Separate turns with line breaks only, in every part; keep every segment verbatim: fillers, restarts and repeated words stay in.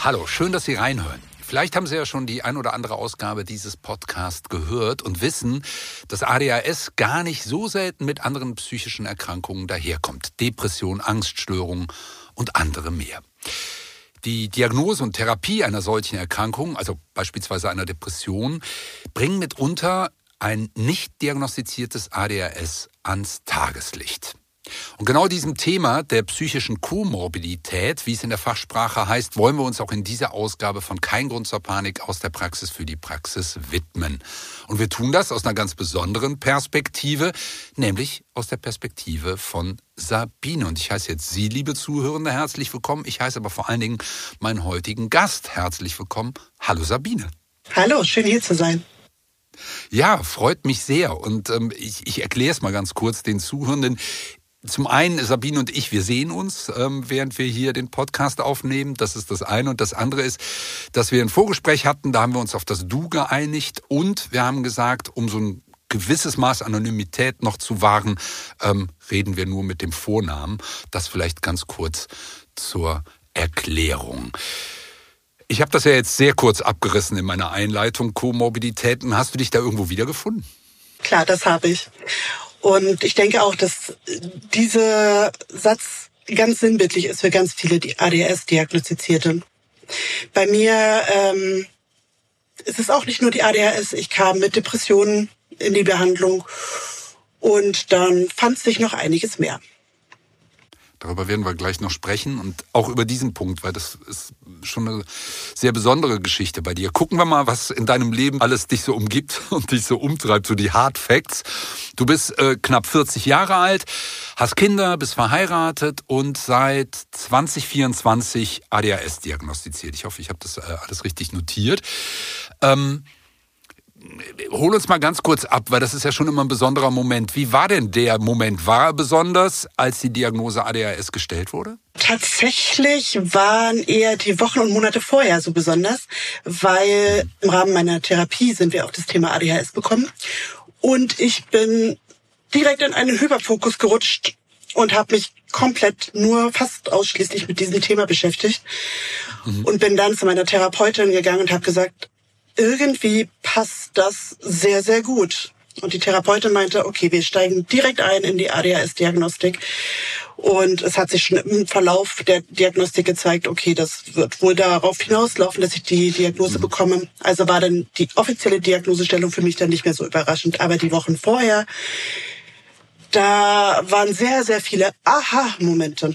Hallo, schön, dass Sie reinhören. Vielleicht haben Sie ja schon die ein oder andere Ausgabe dieses Podcasts gehört und wissen, dass A D H S gar nicht so selten mit anderen psychischen Erkrankungen daherkommt. Depression, Angststörungen und andere mehr. Die Diagnose und Therapie einer solchen Erkrankung, also beispielsweise einer Depression, bringen mitunter ein nicht diagnostiziertes A D H S ans Tageslicht. Und genau diesem Thema der psychischen Komorbidität, wie es in der Fachsprache heißt, wollen wir uns auch in dieser Ausgabe von Kein Grund zur Panik aus der Praxis für die Praxis widmen. Und wir tun das aus einer ganz besonderen Perspektive, nämlich aus der Perspektive von Sabine. Und ich heiße jetzt Sie, liebe Zuhörende, herzlich willkommen. Ich heiße aber vor allen Dingen meinen heutigen Gast herzlich willkommen. Hallo Sabine.
Hallo, schön hier zu sein.
Ja, freut mich sehr. Und ähm, ich, ich erkläre es mal ganz kurz den Zuhörenden. Zum einen, Sabine und ich, wir sehen uns, ähm, während wir hier den Podcast aufnehmen. Das ist das eine. Und das andere ist, dass wir ein Vorgespräch hatten, da haben wir uns auf das Du geeinigt. Und wir haben gesagt, um so ein gewisses Maß Anonymität noch zu wahren, ähm, reden wir nur mit dem Vornamen. Das vielleicht ganz kurz zur Erklärung. Ich habe das ja jetzt sehr kurz abgerissen in meiner Einleitung, Komorbiditäten. Hast du dich da irgendwo wiedergefunden?
Klar, das habe ich. Und ich denke auch, dass dieser Satz ganz sinnbildlich ist für ganz viele A D H S-Diagnostizierte. Bei mir ähm, ist es auch nicht nur die A D H S. Ich kam mit Depressionen in die Behandlung und dann fand sich noch einiges mehr.
Darüber werden wir gleich noch sprechen und auch über diesen Punkt, weil das ist schon eine sehr besondere Geschichte bei dir. Gucken wir mal, was in deinem Leben alles dich so umgibt und dich so umtreibt, so die Hard Facts. Du bist äh, knapp vierzig Jahre alt, hast Kinder, bist verheiratet und seit zwanzig vierundzwanzig A D H S diagnostiziert. Ich hoffe, ich habe das äh, alles richtig notiert. Ähm, Hol uns mal ganz kurz ab, weil das ist ja schon immer ein besonderer Moment. Wie war denn der Moment? War er besonders, als die Diagnose A D H S gestellt wurde?
Tatsächlich waren eher die Wochen und Monate vorher so besonders, weil im Rahmen meiner Therapie sind wir auf das Thema A D H S gekommen. Und ich bin direkt in einen Hyperfokus gerutscht und habe mich komplett nur fast ausschließlich mit diesem Thema beschäftigt. Mhm. Und bin dann zu meiner Therapeutin gegangen und habe gesagt, irgendwie passt das sehr, sehr gut. Und die Therapeutin meinte, okay, wir steigen direkt ein in die A D H S-Diagnostik. Und es hat sich schon im Verlauf der Diagnostik gezeigt, okay, das wird wohl darauf hinauslaufen, dass ich die Diagnose bekomme. Also war dann die offizielle Diagnosestellung für mich dann nicht mehr so überraschend. Aber die Wochen vorher, da waren sehr, sehr viele Aha-Momente.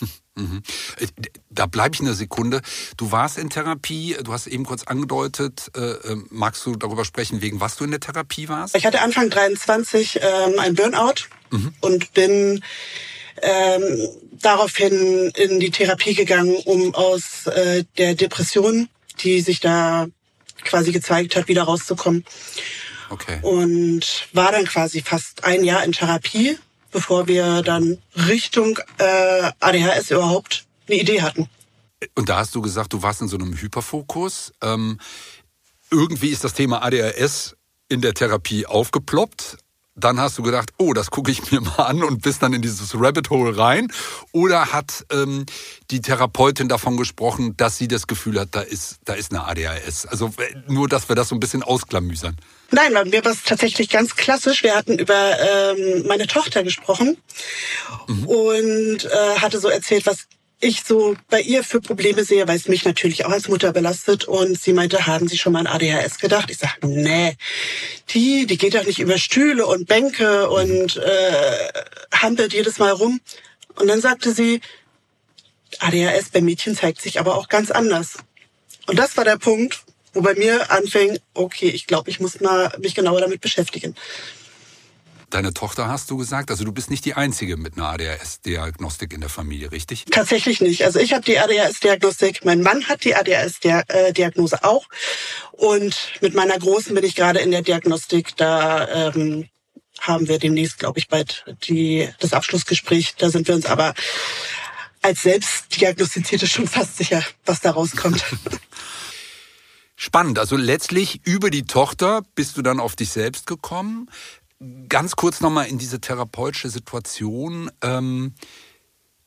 Da bleibe ich eine Sekunde. Du warst in Therapie, du hast eben kurz angedeutet, äh, magst du darüber sprechen, wegen was du in der Therapie warst?
Ich hatte Anfang dreiundzwanzig ähm, ein Burnout mhm. und bin ähm, daraufhin in die Therapie gegangen, um aus äh, der Depression, die sich da quasi gezeigt hat, wieder rauszukommen.
Okay.
Und war dann quasi fast ein Jahr in Therapie, bevor wir dann Richtung äh, A D H S überhaupt eine Idee hatten.
Und da hast du gesagt, du warst in so einem Hyperfokus. Ähm, irgendwie ist das Thema A D H S in der Therapie aufgeploppt. Dann hast du gedacht, oh, das gucke ich mir mal an und bist dann in dieses Rabbit Hole rein. Oder hat ähm, die Therapeutin davon gesprochen, dass sie das Gefühl hat, da ist, da ist eine A D H S? Also nur, dass wir das so ein bisschen ausklamüsern.
Nein, bei mir war es tatsächlich ganz klassisch. Wir hatten über ähm, meine Tochter gesprochen mhm. und äh, hatte so erzählt, was ich so bei ihr für Probleme sehe, weil es mich natürlich auch als Mutter belastet. Und sie meinte, haben Sie schon mal an A D H S gedacht? Ich sage, nee, die, die geht doch nicht über Stühle und Bänke und äh, hampelt jedes Mal rum. Und dann sagte sie, A D H S bei Mädchen zeigt sich aber auch ganz anders. Und das war der Punkt, wo bei mir anfing, okay, ich glaube, ich muss mal mich genauer damit beschäftigen.
Deine Tochter hast du gesagt, also du bist nicht die Einzige mit einer A D H S-Diagnostik in der Familie, richtig?
Tatsächlich nicht. Also ich habe die A D H S-Diagnostik, mein Mann hat die A D H S-Diagnose auch. Und mit meiner Großen bin ich gerade in der Diagnostik. Da ähm, haben wir demnächst, glaube ich, bald die, das Abschlussgespräch. Da sind wir uns aber als Selbstdiagnostizierte schon fast sicher, was da rauskommt.
Spannend. Also letztlich über die Tochter bist du dann auf dich selbst gekommen. Ganz kurz nochmal in diese therapeutische Situation. Ähm,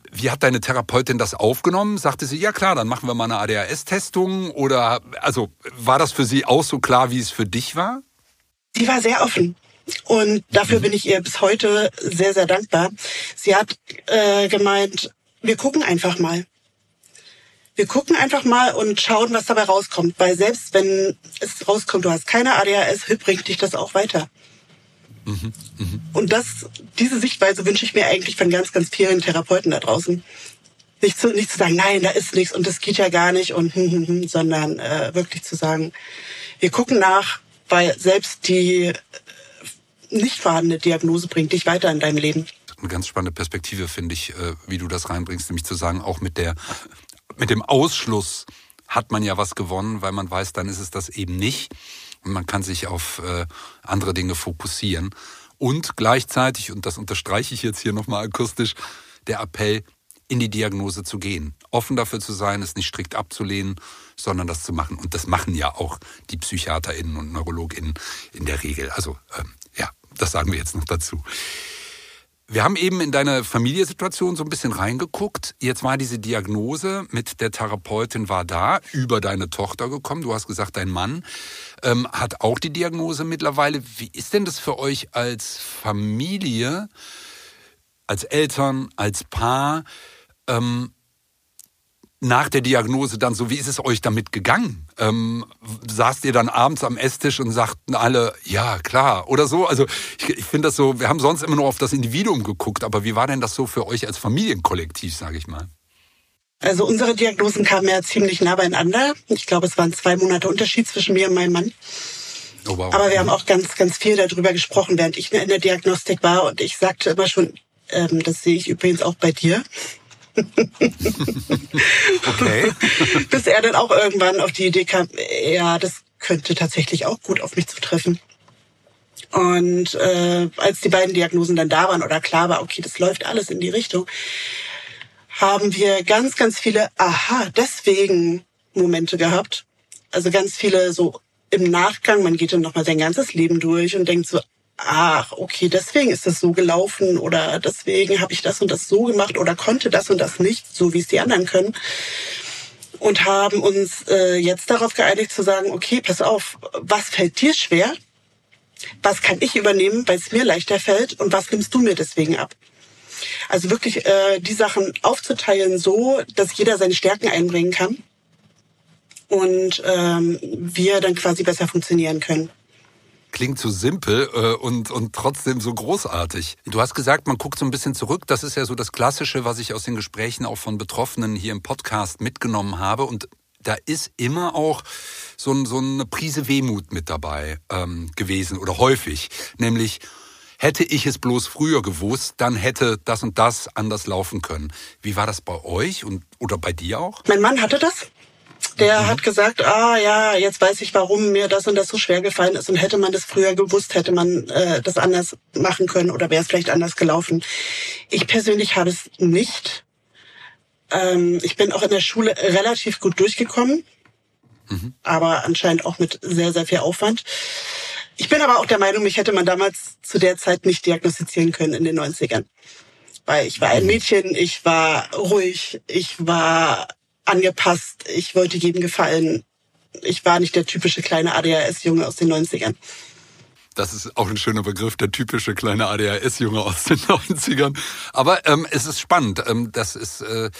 Wie hat deine Therapeutin das aufgenommen? Sagte sie, ja klar, dann machen wir mal eine A D H S-Testung? Oder also war das für sie auch so klar, wie es für dich war?
Sie war sehr offen. Und dafür bin ich ihr bis heute sehr, sehr dankbar. Sie hat äh, gemeint, wir gucken einfach mal. Wir gucken einfach mal und schauen, was dabei rauskommt. Weil selbst wenn es rauskommt, du hast keine A D H S, bringt dich das auch weiter. Mhm, mh. Und das, diese Sichtweise wünsche ich mir eigentlich von ganz, ganz vielen Therapeuten da draußen. Nicht zu, nicht zu sagen, nein, da ist nichts und das geht ja gar nicht, und hm, hm, hm, sondern äh, wirklich zu sagen, wir gucken nach, weil selbst die nicht vorhandene Diagnose bringt dich weiter in deinem Leben.
Eine ganz spannende Perspektive, finde ich, wie du das reinbringst, nämlich zu sagen, auch mit der, mit dem Ausschluss hat man ja was gewonnen, weil man weiß, dann ist es das eben nicht. Und man kann sich auf äh, andere Dinge fokussieren. Und gleichzeitig, und das unterstreiche ich jetzt hier nochmal akustisch, der Appell, in die Diagnose zu gehen. Offen dafür zu sein, es nicht strikt abzulehnen, sondern das zu machen. Und das machen ja auch die PsychiaterInnen und NeurologInnen in der Regel. Also ähm, ja, das sagen wir jetzt noch dazu. Wir haben eben in deine Familiensituation so ein bisschen reingeguckt. Jetzt war diese Diagnose mit der Therapeutin war da, über deine Tochter gekommen. Du hast gesagt, dein Mann ähm, hat auch die Diagnose mittlerweile. Wie ist denn das für euch als Familie, als Eltern, als Paar, ähm, nach der Diagnose dann so, wie ist es euch damit gegangen? Ähm, saßt ihr dann abends am Esstisch und sagten alle, ja, klar, oder so? Also ich, ich finde das so, wir haben sonst immer nur auf das Individuum geguckt, aber wie war denn das so für euch als Familienkollektiv, sage ich mal?
Also unsere Diagnosen kamen ja ziemlich nah beieinander. Ich glaube, es waren zwei Monate Unterschied zwischen mir und meinem Mann. Oh, wow. Aber wir haben auch ganz, ganz viel darüber gesprochen, während ich in der Diagnostik war. Und ich sagte immer schon, ähm, das sehe ich übrigens auch bei dir.
Okay.
Bis er dann auch irgendwann auf die Idee kam, ja, das könnte tatsächlich auch gut auf mich zutreffen. Und äh, als die beiden Diagnosen dann da waren oder klar war, okay, das läuft alles in die Richtung, haben wir ganz, ganz viele Aha, deswegen Momente gehabt. Also ganz viele so im Nachgang, man geht dann nochmal sein ganzes Leben durch und denkt so, ach, okay, deswegen ist das so gelaufen oder deswegen habe ich das und das so gemacht oder konnte das und das nicht, so wie es die anderen können. Und haben uns äh, jetzt darauf geeinigt zu sagen, okay, pass auf, was fällt dir schwer? Was kann ich übernehmen, weil es mir leichter fällt? Und was nimmst du mir deswegen ab? Also wirklich äh, die Sachen aufzuteilen so, dass jeder seine Stärken einbringen kann und ähm, wir dann quasi besser funktionieren können.
Klingt so simpel äh, und, und trotzdem so großartig. Du hast gesagt, man guckt so ein bisschen zurück. Das ist ja so das Klassische, was ich aus den Gesprächen auch von Betroffenen hier im Podcast mitgenommen habe. Und da ist immer auch so, ein, so eine Prise Wehmut mit dabei ähm, gewesen oder häufig. Nämlich, hätte ich es bloß früher gewusst, dann hätte das und das anders laufen können. Wie war das bei euch und oder bei dir auch?
Mein Mann hatte das. Der mhm. hat gesagt, ah ja, jetzt weiß ich, warum mir das und das so schwer gefallen ist. Und hätte man das früher gewusst, hätte man äh, das anders machen können oder wäre es vielleicht anders gelaufen. Ich persönlich habe es nicht. Ähm, ich bin auch in der Schule relativ gut durchgekommen, mhm. aber anscheinend auch mit sehr, sehr viel Aufwand. Ich bin aber auch der Meinung, mich hätte man damals zu der Zeit nicht diagnostizieren können in den neunzigern. Weil ich war ein Mädchen, ich war ruhig, ich war angepasst, ich wollte jedem gefallen. Ich war nicht der typische kleine A D H S-Junge aus den neunzigern.
Das ist auch ein schöner Begriff, der typische kleine A D H S-Junge aus den neunzigern. Aber ähm, es ist spannend. Ähm, das ist, äh,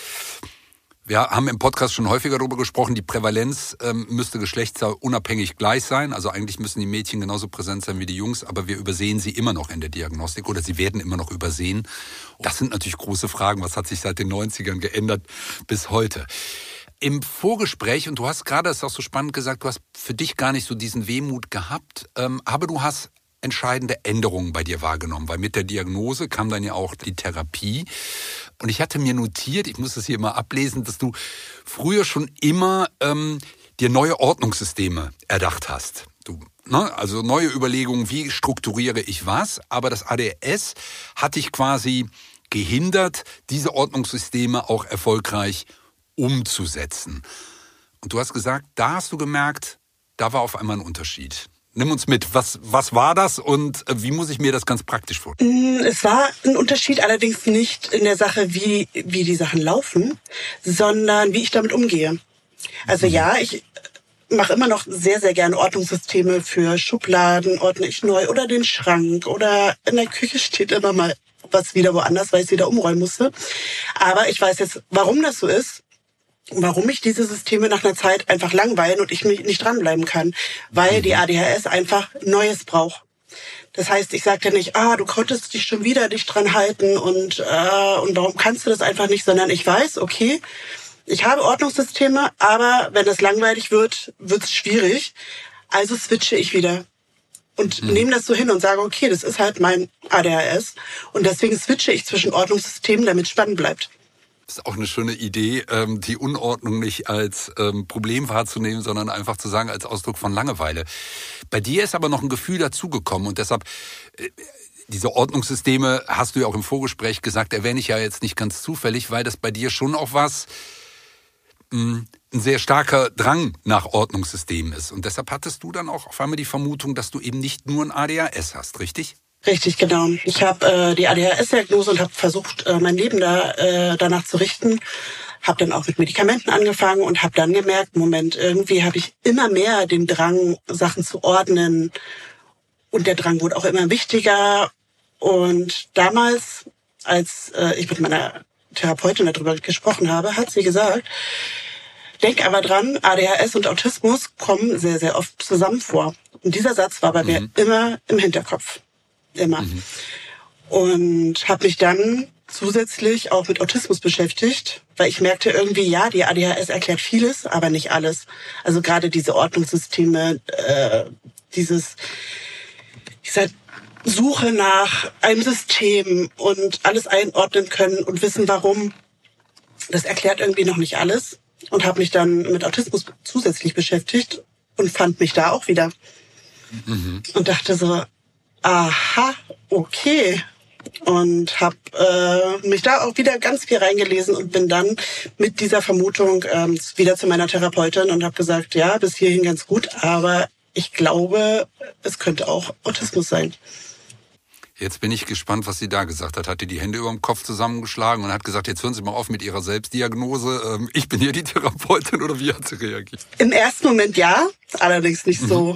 wir haben im Podcast schon häufiger darüber gesprochen, die Prävalenz ähm, müsste geschlechtsunabhängig gleich sein. Also eigentlich müssen die Mädchen genauso präsent sein wie die Jungs, aber wir übersehen sie immer noch in der Diagnostik oder sie werden immer noch übersehen. Das sind natürlich große Fragen. Was hat sich seit den neunzigern geändert bis heute? Im Vorgespräch, und du hast gerade, das ist auch so spannend gesagt, du hast für dich gar nicht so diesen Wehmut gehabt, ähm, aber du hast entscheidende Änderungen bei dir wahrgenommen, weil mit der Diagnose kam dann ja auch die Therapie. Und ich hatte mir notiert, ich muss das hier mal ablesen, dass du früher schon immer ähm, dir neue Ordnungssysteme erdacht hast. Du, ne, also neue Überlegungen, wie strukturiere ich was, aber das A D H S hat dich quasi gehindert, diese Ordnungssysteme auch erfolgreich umzusetzen. Und du hast gesagt, da hast du gemerkt, da war auf einmal ein Unterschied. Nimm uns mit. Was, was war das und wie muss ich mir das ganz praktisch vorstellen?
Es war ein Unterschied, allerdings nicht in der Sache, wie, wie die Sachen laufen, sondern wie ich damit umgehe. Also mhm. ja, ich mache immer noch sehr, sehr gerne Ordnungssysteme für Schubladen, ordne ich neu oder den Schrank oder in der Küche steht immer mal was wieder woanders, weil ich es wieder umräumen musste. Aber ich weiß jetzt, warum das so ist. Warum mich diese Systeme nach einer Zeit einfach langweilen und ich mich nicht dranbleiben kann. Weil die A D H S einfach Neues braucht. Das heißt, ich sage ja nicht, ah, du konntest dich schon wieder nicht dran halten und, äh, und warum kannst du das einfach nicht, sondern ich weiß, okay, ich habe Ordnungssysteme, aber wenn es langweilig wird, wird es schwierig. Also switche ich wieder und mhm. nehme das so hin und sage, okay, das ist halt mein A D H S und deswegen switche ich zwischen Ordnungssystemen, damit es spannend bleibt.
Das ist auch eine schöne Idee, die Unordnung nicht als Problem wahrzunehmen, sondern einfach zu sagen als Ausdruck von Langeweile. Bei dir ist aber noch ein Gefühl dazugekommen und deshalb, diese Ordnungssysteme, hast du ja auch im Vorgespräch gesagt, erwähne ich ja jetzt nicht ganz zufällig, weil das bei dir schon auch was, ein sehr starker Drang nach Ordnungssystemen ist. Und deshalb hattest du dann auch auf einmal die Vermutung, dass du eben nicht nur ein A D H S hast, richtig?
Richtig, genau. Ich habe äh, die A D H S-Diagnose und habe versucht, äh, mein Leben da äh, danach zu richten. Habe dann auch mit Medikamenten angefangen und habe dann gemerkt, Moment, irgendwie habe ich immer mehr den Drang, Sachen zu ordnen. Und der Drang wurde auch immer wichtiger. Und damals, als äh, ich mit meiner Therapeutin darüber gesprochen habe, hat sie gesagt, denk aber dran, A D H S und Autismus kommen sehr, sehr oft zusammen vor. Und dieser Satz war bei mhm. mir immer im Hinterkopf. Immer. Mhm. Und habe mich dann zusätzlich auch mit Autismus beschäftigt, weil ich merkte irgendwie, ja, die A D H S erklärt vieles, aber nicht alles. Also gerade diese Ordnungssysteme, äh, dieses, diese Suche nach einem System und alles einordnen können und wissen, warum, das erklärt irgendwie noch nicht alles. Und habe mich dann mit Autismus zusätzlich beschäftigt und fand mich da auch wieder. Mhm. Und dachte so, aha, okay. Und habe äh, mich da auch wieder ganz viel reingelesen und bin dann mit dieser Vermutung ähm, wieder zu meiner Therapeutin und habe gesagt, ja, bis hierhin ganz gut, aber ich glaube, es könnte auch Autismus sein.
Jetzt bin ich gespannt, was sie da gesagt hat. Hat die die Hände über dem Kopf zusammengeschlagen und hat gesagt, jetzt hören Sie mal auf mit Ihrer Selbstdiagnose. Ähm, ich bin hier die Therapeutin, oder wie hat sie reagiert?
Im ersten Moment ja, allerdings nicht so,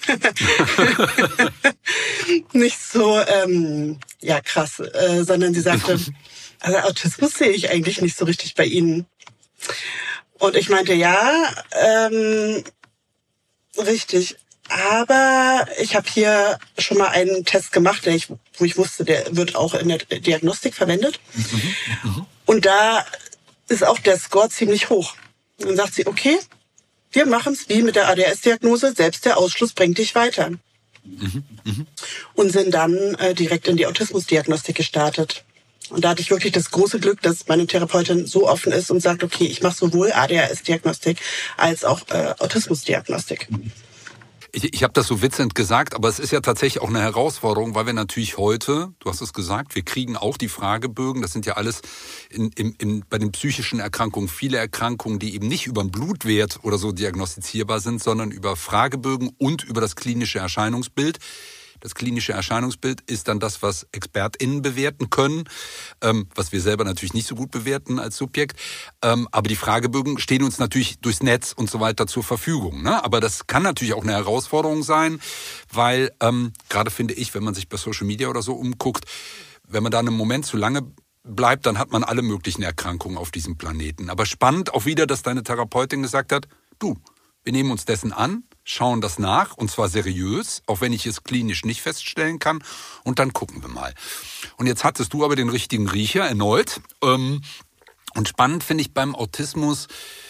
nicht so, ähm, ja krass, äh, sondern sie sagte, also Autismus sehe ich eigentlich nicht so richtig bei Ihnen. Und ich meinte, ja, ähm, richtig. Aber ich habe hier schon mal einen Test gemacht, der ich, wo ich wusste, der wird auch in der Diagnostik verwendet. Mhm, mh. Und da ist auch der Score ziemlich hoch. Und dann sagt sie, okay, wir machen es wie mit der A D H S-Diagnose, selbst der Ausschluss bringt dich weiter. Mhm, mh. Und sind dann äh, direkt in die Autismusdiagnostik gestartet. Und da hatte ich wirklich das große Glück, dass meine Therapeutin so offen ist und sagt, okay, ich mache sowohl A D H S-Diagnostik als auch äh, Autismusdiagnostik.
Ich, ich habe das so witzend gesagt, aber es ist ja tatsächlich auch eine Herausforderung, weil wir natürlich heute, du hast es gesagt, wir kriegen auch die Fragebögen, das sind ja alles in, in, in, bei den psychischen Erkrankungen viele Erkrankungen, die eben nicht über einen Blutwert oder so diagnostizierbar sind, sondern über Fragebögen und über das klinische Erscheinungsbild. Das klinische Erscheinungsbild ist dann das, was ExpertInnen bewerten können, ähm, was wir selber natürlich nicht so gut bewerten als Subjekt. Ähm, aber die Fragebögen stehen uns natürlich durchs Netz und so weiter zur Verfügung. Ne? Aber das kann natürlich auch eine Herausforderung sein, weil ähm, gerade finde ich, wenn man sich bei Social Media oder so umguckt, wenn man da einen Moment zu lange bleibt, dann hat man alle möglichen Erkrankungen auf diesem Planeten. Aber spannend auch wieder, dass deine Therapeutin gesagt hat, du, wir nehmen uns dessen an, schauen das nach, und zwar seriös, auch wenn ich es klinisch nicht feststellen kann, und dann gucken wir mal. Und jetzt hattest du aber den richtigen Riecher erneut. Und spannend finde ich beim Autismus,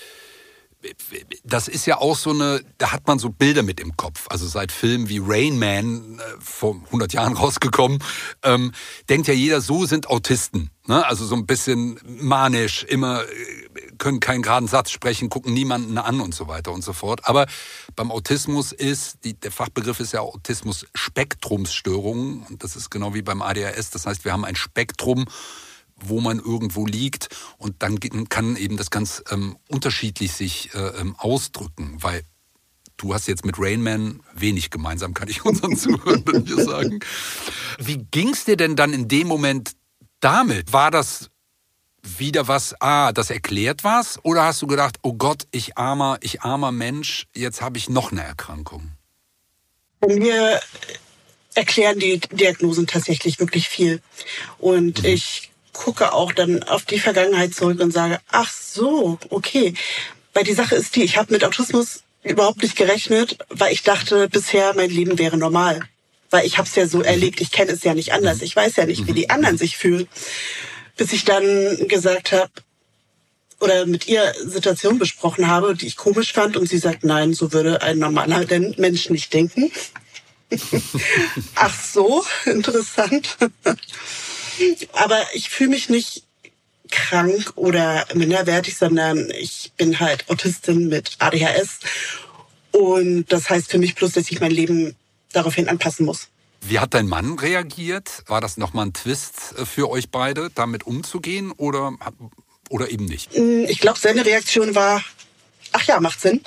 das ist ja auch so eine, da hat man so Bilder mit im Kopf. Also seit Filmen wie Rain Man, äh, vor hundert Jahren rausgekommen, ähm, denkt ja jeder, so sind Autisten. Ne? Also so ein bisschen manisch, immer können keinen geraden Satz sprechen, gucken niemanden an und so weiter und so fort. Aber beim Autismus ist, die, der Fachbegriff ist ja Autismus-Spektrumsstörungen. Und das ist genau wie beim A D H S. Das heißt, wir haben ein Spektrum, wo man irgendwo liegt, und dann kann eben das ganz ähm, unterschiedlich sich äh, ähm, ausdrücken, weil du hast jetzt mit Rain Man wenig gemeinsam, kann ich unseren Zuhörern hier sagen. Wie ging's dir denn dann in dem Moment damit? War das wieder was, ah, das erklärt was? Oder hast du gedacht, oh Gott, ich armer, ich armer Mensch, jetzt habe ich noch eine Erkrankung?
Mir erklären die Diagnosen tatsächlich wirklich viel. Und mhm. ich gucke auch dann auf die Vergangenheit zurück und sage, ach so, okay. Weil die Sache ist die, ich habe mit Autismus überhaupt nicht gerechnet, weil ich dachte, bisher mein Leben wäre normal. Weil ich habe es ja so erlebt, ich kenne es ja nicht anders. Ich weiß ja nicht, wie die anderen sich fühlen. Bis ich dann gesagt habe, oder mit ihr Situation besprochen habe, die ich komisch fand. Und sie sagt, nein, so würde ein normaler Mensch nicht denken. Ach so, interessant. Aber ich fühle mich nicht krank oder minderwertig, sondern ich bin halt Autistin mit A D H S. Und das heißt für mich bloß, dass ich mein Leben daraufhin anpassen muss.
Wie hat dein Mann reagiert? War das nochmal ein Twist für euch beide, damit umzugehen oder, oder eben nicht?
Ich glaube, seine Reaktion war, ach ja, macht Sinn.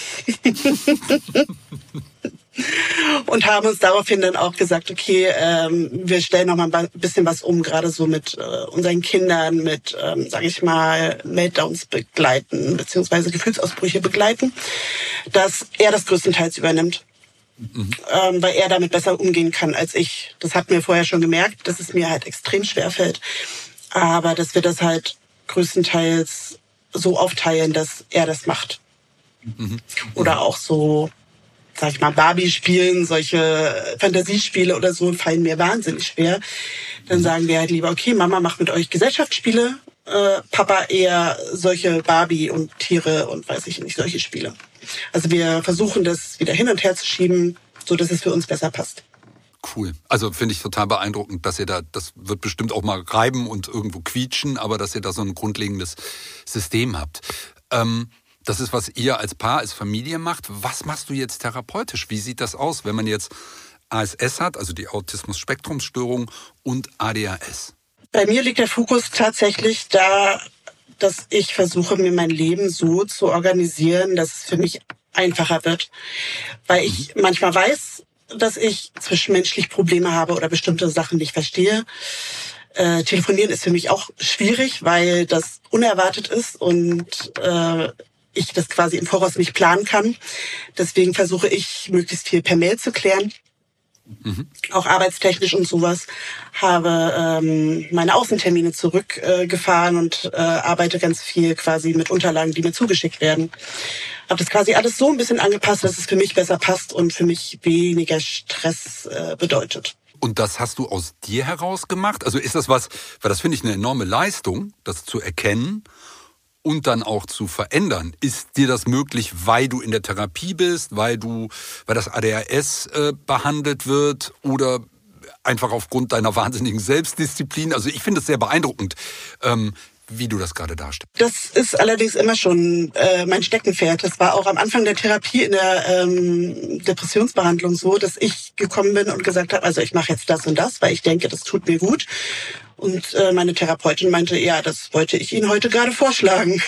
Und haben uns daraufhin dann auch gesagt, okay, ähm, wir stellen noch mal ein bisschen was um, gerade so mit äh, unseren Kindern, mit, ähm, sage ich mal, Meltdowns begleiten, beziehungsweise Gefühlsausbrüche begleiten, dass er das größtenteils übernimmt. Mhm. Ähm, weil er damit besser umgehen kann als ich. Das hatten wir vorher schon gemerkt, dass es mir halt extrem schwer fällt. Aber dass wir das halt größtenteils so aufteilen, dass er das macht. Mhm. Oder auch so, sag ich mal, Barbie spielen, solche Fantasiespiele oder so fallen mir wahnsinnig schwer. Dann sagen wir halt lieber, okay, Mama macht mit euch Gesellschaftsspiele, äh, Papa eher solche Barbie und Tiere und weiß ich nicht, solche Spiele. Also wir versuchen das wieder hin und her zu schieben, so dass es für uns besser passt.
Cool. Also finde ich total beeindruckend, dass ihr da, das wird bestimmt auch mal reiben und irgendwo quietschen, aber dass ihr da so ein grundlegendes System habt. Ähm, Das ist, was ihr als Paar, als Familie macht. Was machst du jetzt therapeutisch? Wie sieht das aus, wenn man jetzt A S S hat, also die Autismus-Spektrum-Störung, und A D H S?
Bei mir liegt der Fokus tatsächlich da, dass ich versuche, mir mein Leben so zu organisieren, dass es für mich einfacher wird. Weil ich mhm. manchmal weiß, dass ich zwischenmenschlich Probleme habe oder bestimmte Sachen nicht verstehe. Äh, telefonieren ist für mich auch schwierig, weil das unerwartet ist und äh, ich das quasi im Voraus nicht planen kann. Deswegen versuche ich, möglichst viel per Mail zu klären. Mhm. Auch arbeitstechnisch und sowas. Habe ähm, meine Außentermine zurückgefahren äh, und äh, arbeite ganz viel quasi mit Unterlagen, die mir zugeschickt werden. Habe das quasi alles so ein bisschen angepasst, dass es für mich besser passt und für mich weniger Stress äh, bedeutet.
Und das hast du aus dir heraus gemacht? Also ist das was, weil das finde ich eine enorme Leistung, das zu erkennen und dann auch zu verändern. Ist dir das möglich, weil du in der Therapie bist, weil du, weil das A D H S äh, behandelt wird oder einfach aufgrund deiner wahnsinnigen Selbstdisziplin? Also ich finde es sehr beeindruckend, ähm, wie du das gerade darstellst.
Das ist allerdings immer schon äh, mein Steckenpferd. Das war auch am Anfang der Therapie in der ähm, Depressionsbehandlung so, dass ich gekommen bin und gesagt habe, also ich mache jetzt das und das, weil ich denke, das tut mir gut. Und äh, meine Therapeutin meinte, ja, das wollte ich Ihnen heute gerade vorschlagen.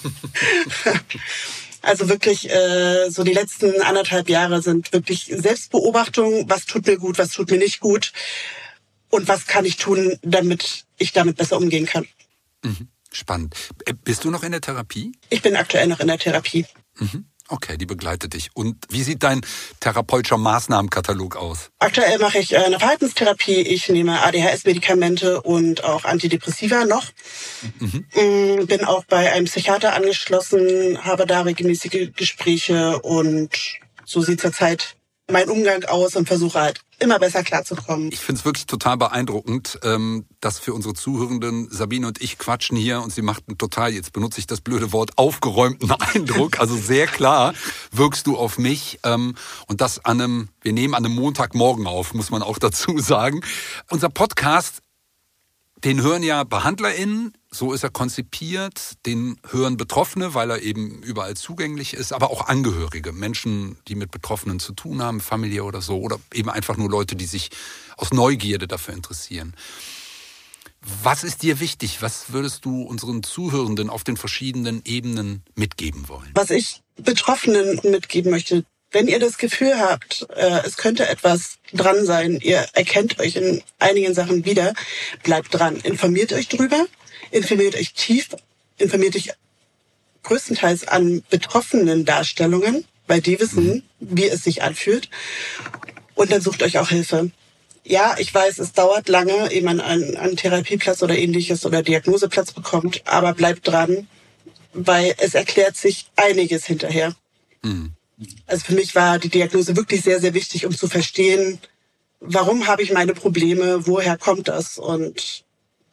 Also wirklich, äh, so die letzten anderthalb Jahre sind wirklich Selbstbeobachtung, was tut mir gut, was tut mir nicht gut und was kann ich tun, damit ich damit besser umgehen kann.
Mhm. Spannend. Bist du noch in der Therapie?
Ich bin aktuell noch in der Therapie.
Mhm. Okay, die begleitet dich. Und wie sieht dein therapeutischer Maßnahmenkatalog aus?
Aktuell mache ich eine Verhaltenstherapie. Ich nehme A D H S-Medikamente und auch Antidepressiva noch. Mhm. Bin auch bei einem Psychiater angeschlossen, habe da regelmäßige Gespräche und so sieht zurzeit mein Umgang aus und versuche halt immer besser klarzukommen.
Ich finde es wirklich total beeindruckend, dass für unsere Zuhörenden, Sabine und ich quatschen hier und sie macht einen total, jetzt benutze ich das blöde Wort, aufgeräumten Eindruck. Also sehr klar wirkst du auf mich und das an einem, wir nehmen an einem Montagmorgen auf, muss man auch dazu sagen. Unser Podcast, den hören ja BehandlerInnen, so ist er konzipiert, den hören Betroffene, weil er eben überall zugänglich ist, aber auch Angehörige, Menschen, die mit Betroffenen zu tun haben, Familie oder so, oder eben einfach nur Leute, die sich aus Neugierde dafür interessieren. Was ist dir wichtig? Was würdest du unseren Zuhörenden auf den verschiedenen Ebenen mitgeben wollen?
Was ich Betroffenen mitgeben möchte, Wenn ihr das Gefühl habt, äh, es könnte etwas dran sein, ihr erkennt euch in einigen Sachen wieder, bleibt dran. Informiert euch drüber, informiert euch tief, informiert euch größtenteils an betroffenen Darstellungen, weil die wissen, wie es sich anfühlt. Und dann sucht euch auch Hilfe. Ja, ich weiß, es dauert lange, ehe man einen, einen Therapieplatz oder ähnliches oder Diagnoseplatz bekommt, aber bleibt dran, weil es erklärt sich einiges hinterher. Mhm. Also für mich war die Diagnose wirklich sehr, sehr wichtig, um zu verstehen, warum habe ich meine Probleme, woher kommt das und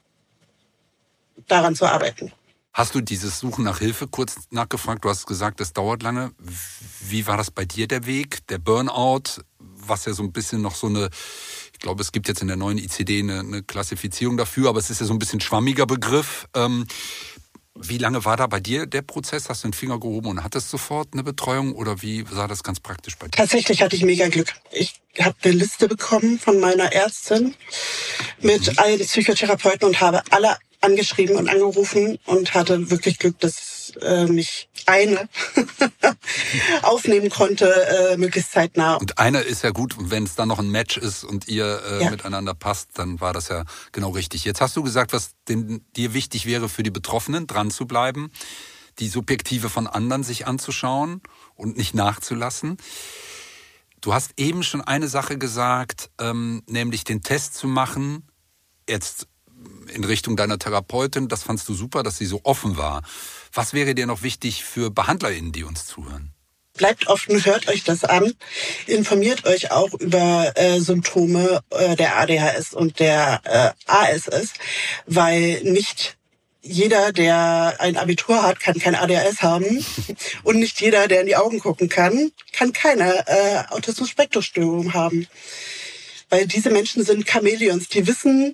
daran zu arbeiten.
Hast du dieses Suchen nach Hilfe kurz nachgefragt? Du hast gesagt, es dauert lange. Wie war das bei dir, der Weg? Der Burnout, was ja so ein bisschen noch so eine, ich glaube, es gibt jetzt in der neuen I C D eine, eine Klassifizierung dafür, aber es ist ja so ein bisschen schwammiger Begriff. Ähm, Wie lange war da bei dir der Prozess? Hast du den Finger gehoben und hattest sofort eine Betreuung oder wie sah das ganz praktisch bei dir?
Tatsächlich hatte ich mega Glück. Ich habe eine Liste bekommen von meiner Ärztin mit mhm. allen Psychotherapeuten und habe alle angeschrieben und angerufen und hatte wirklich Glück, dass äh, mich eine aufnehmen konnte, äh, möglichst zeitnah.
Und eine ist ja gut, wenn es dann noch ein Match ist und ihr äh, ja. miteinander passt, dann war das ja genau richtig. Jetzt hast du gesagt, was den, dir wichtig wäre für die Betroffenen, dran zu bleiben, die Subjektive von anderen sich anzuschauen und nicht nachzulassen. Du hast eben schon eine Sache gesagt, ähm, nämlich den Test zu machen, jetzt in Richtung deiner Therapeutin. Das fandst du super, dass sie so offen war. Was wäre dir noch wichtig für BehandlerInnen, die uns zuhören?
Bleibt offen, hört euch das an, informiert euch auch über äh, Symptome äh, der A D H S und der äh, A S S, weil nicht jeder, der ein Abitur hat, kann kein A D H S haben und nicht jeder, der in die Augen gucken kann, kann keine äh, Autismus-Spektrum-Störung haben. Weil diese Menschen sind Chamäleons, die wissen,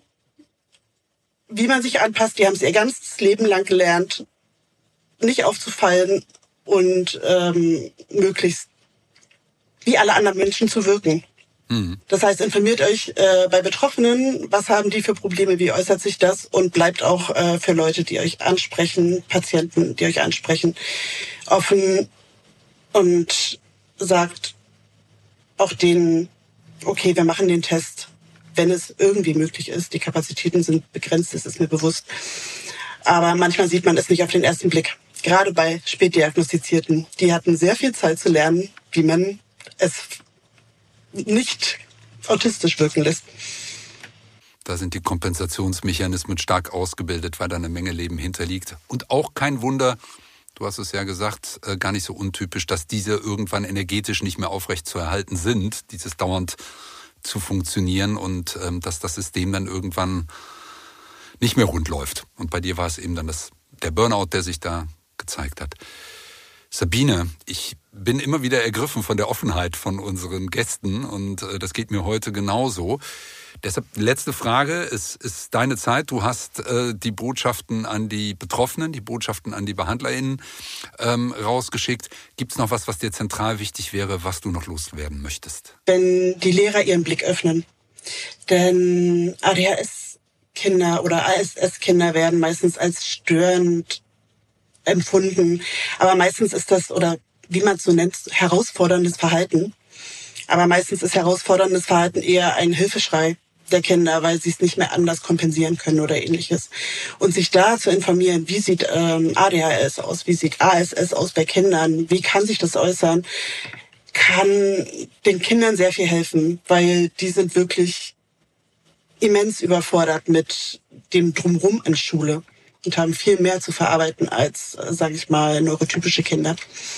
wie man sich anpasst, die haben es ihr ganzes Leben lang gelernt, nicht aufzufallen und ähm, möglichst wie alle anderen Menschen zu wirken. Mhm. Das heißt, informiert euch äh, bei Betroffenen, was haben die für Probleme, wie äußert sich das und bleibt auch äh, für Leute, die euch ansprechen, Patienten, die euch ansprechen, offen und sagt auch denen, okay, wir machen den Test, wenn es irgendwie möglich ist. Die Kapazitäten sind begrenzt, das ist mir bewusst. Aber manchmal sieht man es nicht auf den ersten Blick. Gerade bei Spätdiagnostizierten. Die hatten sehr viel Zeit zu lernen, wie man es nicht autistisch wirken lässt.
Da sind die Kompensationsmechanismen stark ausgebildet, weil da eine Menge Leben hinterliegt. Und auch kein Wunder, du hast es ja gesagt, gar nicht so untypisch, dass diese irgendwann energetisch nicht mehr aufrecht zu erhalten sind, dieses dauernd zu funktionieren und ähm, dass das System dann irgendwann nicht mehr rund läuft. Und bei dir war es eben dann das, der Burnout, der sich da gezeigt hat. Sabine, ich bin immer wieder ergriffen von der Offenheit von unseren Gästen und äh, das geht mir heute genauso. Deshalb die letzte Frage, es ist deine Zeit. Du hast äh, die Botschaften an die Betroffenen, die Botschaften an die BehandlerInnen ähm, rausgeschickt. Gibt es noch was, was dir zentral wichtig wäre, was du noch loswerden möchtest?
Wenn die Lehrer ihren Blick öffnen. Denn A D H S-Kinder oder A S S-Kinder werden meistens als störend empfunden. Aber meistens ist das, oder wie man es so nennt, herausforderndes Verhalten. Aber meistens ist herausforderndes Verhalten eher ein Hilfeschrei der Kinder, weil sie es nicht mehr anders kompensieren können oder ähnliches. Und sich da zu informieren, wie sieht ähm, A D H S aus, wie sieht A S S aus bei Kindern, wie kann sich das äußern, kann den Kindern sehr viel helfen, weil die sind wirklich immens überfordert mit dem Drumherum in Schule und haben viel mehr zu verarbeiten als, sage ich mal, neurotypische Kinder.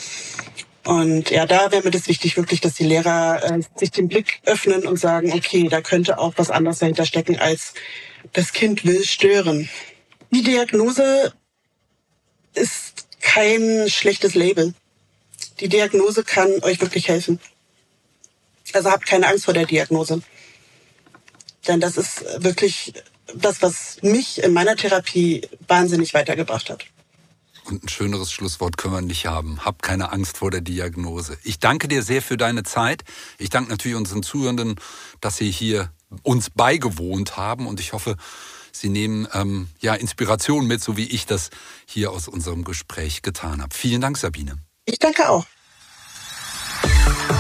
Und ja, da wäre mir das wichtig, wirklich, dass die Lehrer äh, sich den Blick öffnen und sagen, okay, da könnte auch was anderes dahinter stecken, als das Kind will stören. Die Diagnose ist kein schlechtes Label. Die Diagnose kann euch wirklich helfen. Also habt keine Angst vor der Diagnose. Denn das ist wirklich das, was mich in meiner Therapie wahnsinnig weitergebracht hat.
Und ein schöneres Schlusswort können wir nicht haben. Hab keine Angst vor der Diagnose. Ich danke dir sehr für deine Zeit. Ich danke natürlich unseren Zuhörenden, dass sie hier uns beigewohnt haben. Und ich hoffe, sie nehmen ähm, ja Inspiration mit, so wie ich das hier aus unserem Gespräch getan habe. Vielen Dank, Sabine.
Ich danke auch.